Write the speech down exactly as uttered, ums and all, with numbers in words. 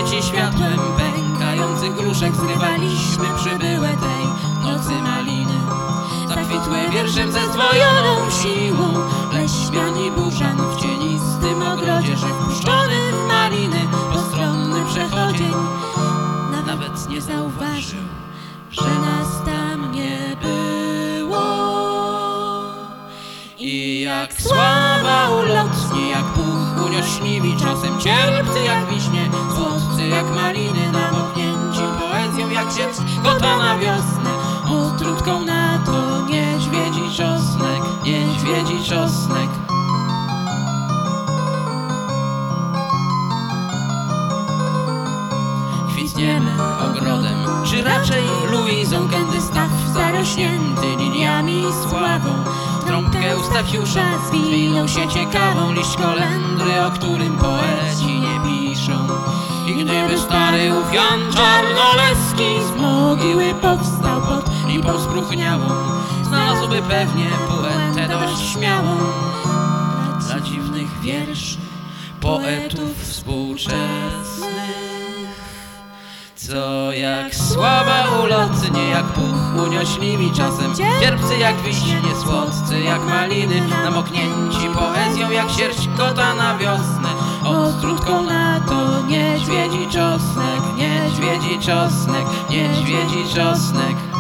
świeci światłem pękających gruszek, zgrywaliśmy przybyłe tej nocy maliny. Zakwitły wierszem ze zdwojoną siłą, leśmiani burzan w cienistym ogrodzie, że wpuszczony w maliny postronny przechodzień nawet nie zauważył, że nas tam nie było. I jak sława ulotni, jak puch uniośliwi, czasem cierpcy jak wiśnie, słodcy jak maliny, namoknięci poezją jak sieć kota na wiosnę, otrutką na to niedźwiedzi czosnek, niedźwiedzi czosnek. Kwitniemy ogrodem, czy raczej Luizą, kędy staw zarośnięty liniami i sławą. Trąbkę Eustachiusza zwinął się ciekawą, liść kolendry, o którym poeci nie piszą. I gdyby stary ów Jan Czarnoleski z mogiły powstał pod lipą spróchniałą, znalazłby pewnie poetę dość śmiałą dla dziwnych wierszy poetów współczesnych. Co jak sława ulotnie, jak puch uniośliwi, czasem cierpcy jak wiśnie, słodcy jak maliny, namoknięci poezją jak sierść kota na wiosnę, ostrutką na to niedźwiedzi czosnek, niedźwiedzi czosnek, niedźwiedzi czosnek.